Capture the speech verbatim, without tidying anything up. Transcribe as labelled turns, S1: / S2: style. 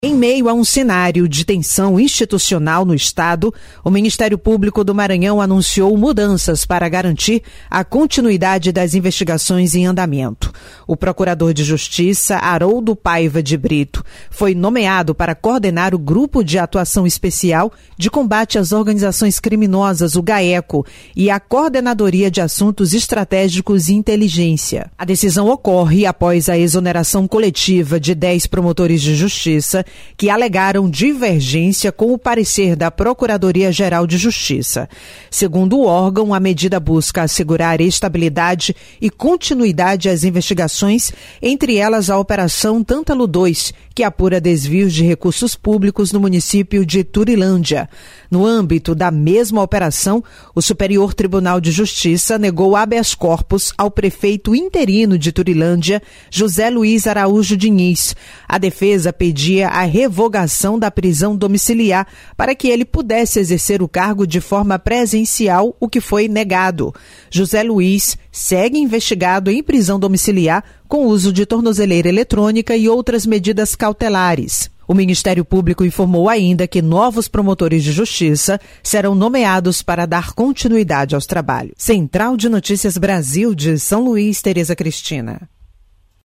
S1: Em meio a um cenário de tensão institucional no Estado, o Ministério Público do Maranhão anunciou mudanças para garantir a continuidade das investigações em andamento. O Procurador de Justiça, Haroldo Paiva de Brito, foi nomeado para coordenar o Grupo de Atuação Especial de Combate às Organizações Criminosas, o GAECO, e a Coordenadoria de Assuntos Estratégicos e Inteligência. A decisão ocorre após a exoneração coletiva de dez promotores de justiça que alegaram divergência com o parecer da Procuradoria-Geral de Justiça. Segundo o órgão, a medida busca assegurar estabilidade e continuidade às investigações, entre elas a Operação Tântalo dois, que apura desvios de recursos públicos no município de Turilândia. No âmbito da mesma operação, o Superior Tribunal de Justiça negou habeas corpus ao prefeito interino de Turilândia, José Luiz Araújo Diniz. A defesa pedia a revogação da prisão domiciliar para que ele pudesse exercer o cargo de forma presencial, o que foi negado. José Luiz segue investigado em prisão domiciliar com uso de tornozeleira eletrônica e outras medidas cautelares. O Ministério Público informou ainda que novos promotores de justiça serão nomeados para dar continuidade aos trabalhos. Central de Notícias Brasil de São Luís, Tereza Cristina.